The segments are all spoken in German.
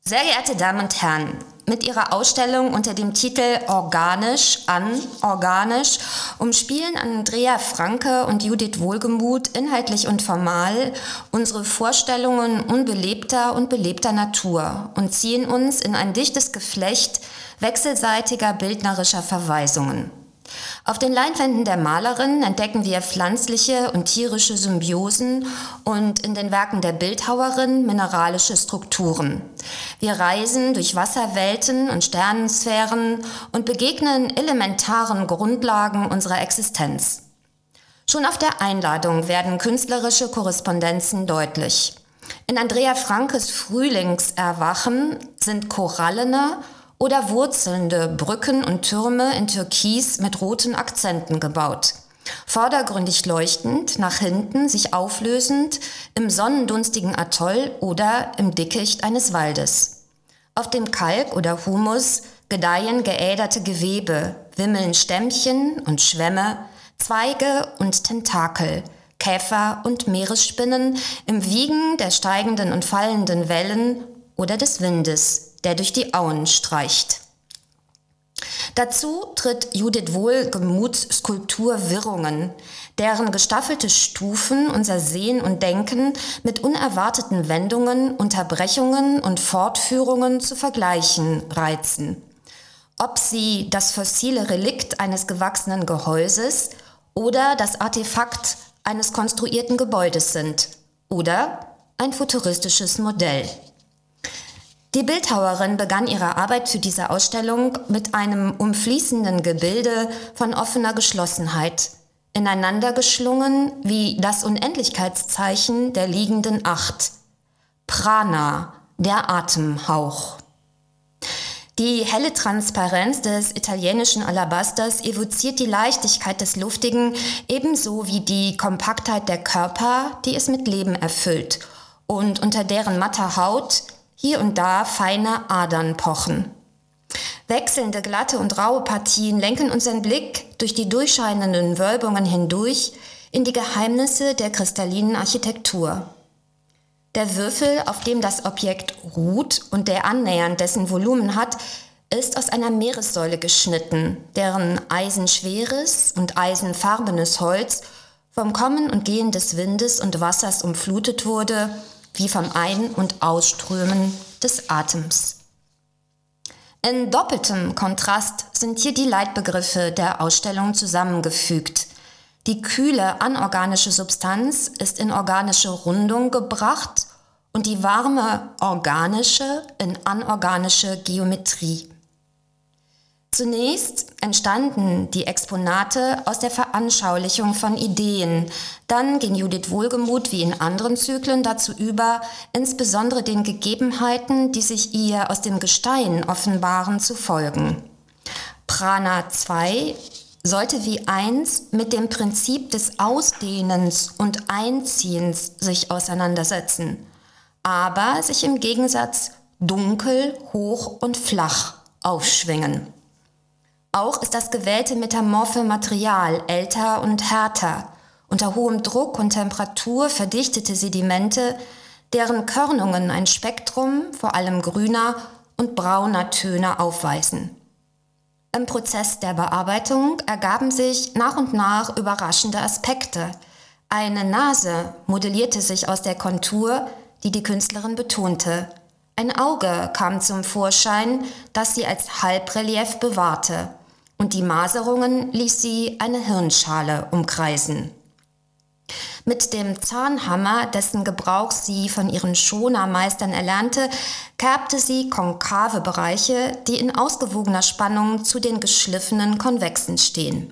Sehr geehrte Damen und Herren, mit ihrer Ausstellung unter dem Titel Organisch an Organisch umspielen Andrea Franke und Judith Wohlgemuth inhaltlich und formal unsere Vorstellungen unbelebter und belebter Natur und ziehen uns in ein dichtes Geflecht wechselseitiger bildnerischer Verweisungen. Auf den Leinwänden der Malerin entdecken wir pflanzliche und tierische Symbiosen und in den Werken der Bildhauerin mineralische Strukturen. Wir reisen durch Wasserwelten und Sternensphären und begegnen elementaren Grundlagen unserer Existenz. Schon auf der Einladung werden künstlerische Korrespondenzen deutlich. In Andrea Frankes Frühlingserwachen sind korallene oder wurzelnde Brücken und Türme in Türkis mit roten Akzenten gebaut. Vordergründig leuchtend, nach hinten sich auflösend im sonnendunstigen Atoll oder im Dickicht eines Waldes. Auf dem Kalk oder Humus gedeihen geäderte Gewebe, wimmeln Stämmchen und Schwämme, Zweige und Tentakel, Käfer und Meeresspinnen im Wiegen der steigenden und fallenden Wellen oder des Windes, der durch die Auen streicht. Dazu tritt Judith Wohlgemuths Skulptur Wirrungen, deren gestaffelte Stufen unser Sehen und Denken mit unerwarteten Wendungen, Unterbrechungen und Fortführungen zu vergleichen reizen. Ob sie das fossile Relikt eines gewachsenen Gehäuses oder das Artefakt eines konstruierten Gebäudes sind oder ein futuristisches Modell. Die Bildhauerin begann ihre Arbeit für diese Ausstellung mit einem umfließenden Gebilde von offener Geschlossenheit, ineinander geschlungen wie das Unendlichkeitszeichen der liegenden Acht. Prana, der Atemhauch. Die helle Transparenz des italienischen Alabasters evoziert die Leichtigkeit des Luftigen, ebenso wie die Kompaktheit der Körper, die es mit Leben erfüllt und unter deren matter Haut hier und da feine Adern pochen. Wechselnde, glatte und raue Partien lenken unseren Blick durch die durchscheinenden Wölbungen hindurch in die Geheimnisse der kristallinen Architektur. Der Würfel, auf dem das Objekt ruht und der annähernd dessen Volumen hat, ist aus einer Meeressäule geschnitten, deren eisenschweres und eisenfarbenes Holz vom Kommen und Gehen des Windes und Wassers umflutet wurde, wie vom Ein- und Ausströmen des Atems. In doppeltem Kontrast sind hier die Leitbegriffe der Ausstellung zusammengefügt. Die kühle, anorganische Substanz ist in organische Rundung gebracht und die warme, organische in anorganische Geometrie. Zunächst entstanden die Exponate aus der Veranschaulichung von Ideen. Dann ging Judith Wohlgemuth wie in anderen Zyklen dazu über, insbesondere den Gegebenheiten, die sich ihr aus dem Gestein offenbaren, zu folgen. Prana 2 sollte wie 1 mit dem Prinzip des Ausdehnens und Einziehens sich auseinandersetzen, aber sich im Gegensatz dunkel, hoch und flach aufschwingen. Auch ist das gewählte metamorphe Material älter und härter, unter hohem Druck und Temperatur verdichtete Sedimente, deren Körnungen ein Spektrum vor allem grüner und brauner Töne aufweisen. Im Prozess der Bearbeitung ergaben sich nach und nach überraschende Aspekte. Eine Nase modellierte sich aus der Kontur, die die Künstlerin betonte. Ein Auge kam zum Vorschein, das sie als Halbrelief bewahrte. Und die Maserungen ließ sie eine Hirnschale umkreisen. Mit dem Zahnhammer, dessen Gebrauch sie von ihren Schonermeistern erlernte, kerbte sie konkave Bereiche, die in ausgewogener Spannung zu den geschliffenen konvexen stehen.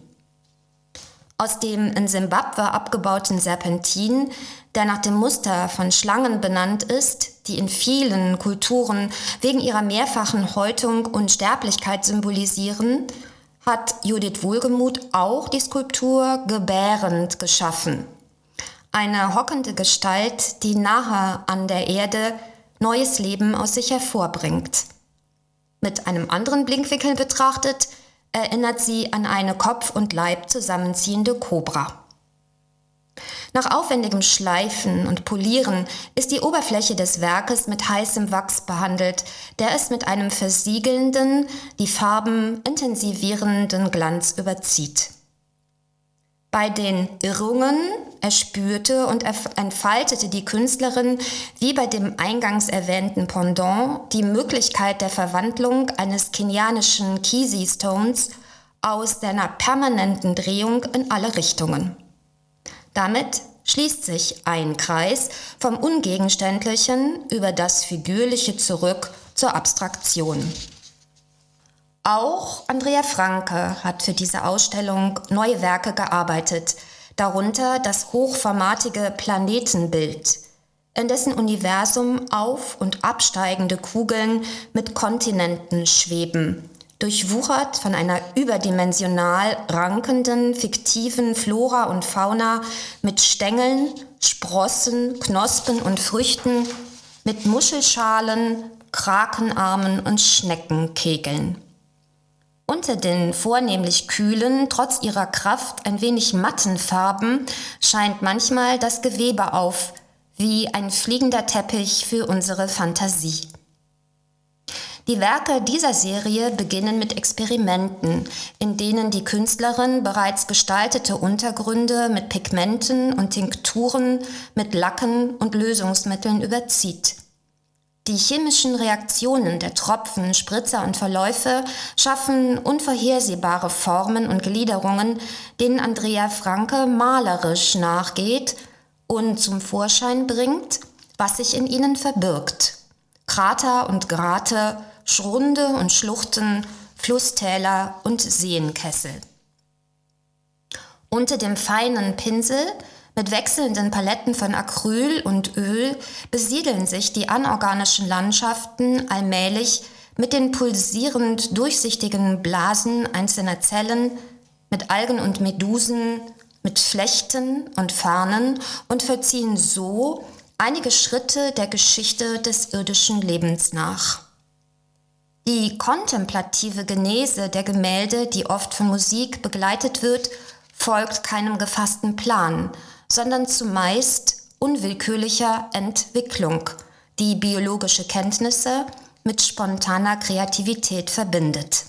Aus dem in Simbabwe abgebauten Serpentin, der nach dem Muster von Schlangen benannt ist, die in vielen Kulturen wegen ihrer mehrfachen Häutung Unsterblichkeit symbolisieren, hat Judith Wohlgemuth auch die Skulptur gebärend geschaffen. Eine hockende Gestalt, die nahe an der Erde neues Leben aus sich hervorbringt. Mit einem anderen Blickwinkel betrachtet, erinnert sie an eine Kopf und Leib zusammenziehende Kobra. Nach aufwendigem Schleifen und Polieren ist die Oberfläche des Werkes mit heißem Wachs behandelt, der es mit einem versiegelnden, die Farben intensivierenden Glanz überzieht. Bei den Irrungen erspürte und entfaltete die Künstlerin, wie bei dem eingangs erwähnten Pendant, die Möglichkeit der Verwandlung eines kenianischen Kisi Stones aus seiner permanenten Drehung in alle Richtungen. Damit schließt sich ein Kreis vom Ungegenständlichen über das Figürliche zurück zur Abstraktion. Auch Andrea Franke hat für diese Ausstellung neue Werke gearbeitet, darunter das hochformatige Planetenbild, in dessen Universum auf- und absteigende Kugeln mit Kontinenten schweben, durchwuchert von einer überdimensional rankenden, fiktiven Flora und Fauna mit Stängeln, Sprossen, Knospen und Früchten, mit Muschelschalen, Krakenarmen und Schneckenkegeln. Unter den vornehmlich kühlen, trotz ihrer Kraft ein wenig matten Farben scheint manchmal das Gewebe auf, wie ein fliegender Teppich für unsere Fantasie. Die Werke dieser Serie beginnen mit Experimenten, in denen die Künstlerin bereits gestaltete Untergründe mit Pigmenten und Tinkturen, mit Lacken und Lösungsmitteln überzieht. Die chemischen Reaktionen der Tropfen, Spritzer und Verläufe schaffen unvorhersehbare Formen und Gliederungen, denen Andrea Franke malerisch nachgeht und zum Vorschein bringt, was sich in ihnen verbirgt. Krater und Grate, Schrunde und Schluchten, Flusstäler und Seenkessel. Unter dem feinen Pinsel mit wechselnden Paletten von Acryl und Öl besiedeln sich die anorganischen Landschaften allmählich mit den pulsierend durchsichtigen Blasen einzelner Zellen, mit Algen und Medusen, mit Flechten und Farnen und vollziehen so einige Schritte der Geschichte des irdischen Lebens nach. Die kontemplative Genese der Gemälde, die oft von Musik begleitet wird, folgt keinem gefassten Plan, sondern zumeist unwillkürlicher Entwicklung, die biologische Kenntnisse mit spontaner Kreativität verbindet.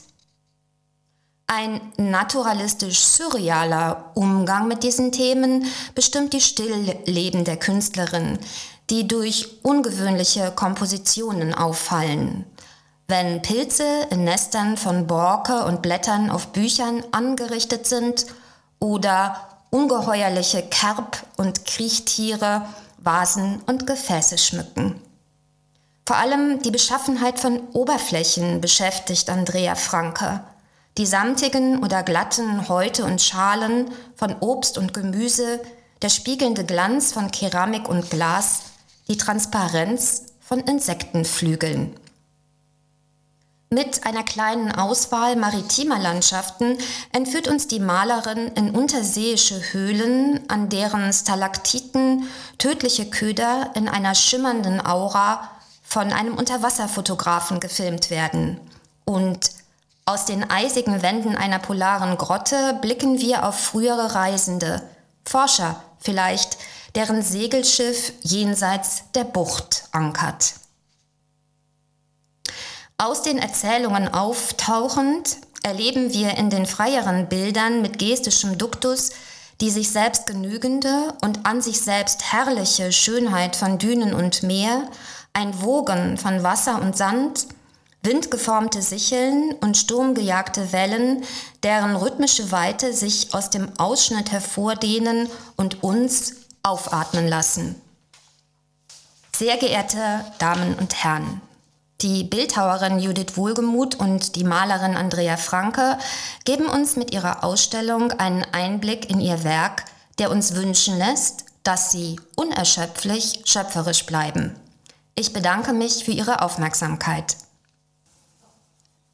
Ein naturalistisch-surrealer Umgang mit diesen Themen bestimmt die Stillleben der Künstlerin, die durch ungewöhnliche Kompositionen auffallen. Wenn Pilze in Nestern von Borke und Blättern auf Büchern angerichtet sind oder ungeheuerliche Kerb- und Kriechtiere Vasen und Gefäße schmücken. Vor allem die Beschaffenheit von Oberflächen beschäftigt Andrea Franke. Die samtigen oder glatten Häute und Schalen von Obst und Gemüse, der spiegelnde Glanz von Keramik und Glas, die Transparenz von Insektenflügeln. Mit einer kleinen Auswahl maritimer Landschaften entführt uns die Malerin in unterseeische Höhlen, an deren Stalaktiten tödliche Köder in einer schimmernden Aura von einem Unterwasserfotografen gefilmt werden. Und aus den eisigen Wänden einer polaren Grotte blicken wir auf frühere Reisende, Forscher vielleicht, deren Segelschiff jenseits der Bucht ankert. Aus den Erzählungen auftauchend erleben wir in den freieren Bildern mit gestischem Duktus die sich selbst genügende und an sich selbst herrliche Schönheit von Dünen und Meer, ein Wogen von Wasser und Sand, windgeformte Sicheln und sturmgejagte Wellen, deren rhythmische Weite sich aus dem Ausschnitt hervordehnen und uns aufatmen lassen. Sehr geehrte Damen und Herren, die Bildhauerin Judith Wohlgemuth und die Malerin Andrea Franke geben uns mit ihrer Ausstellung einen Einblick in ihr Werk, der uns wünschen lässt, dass sie unerschöpflich schöpferisch bleiben. Ich bedanke mich für Ihre Aufmerksamkeit.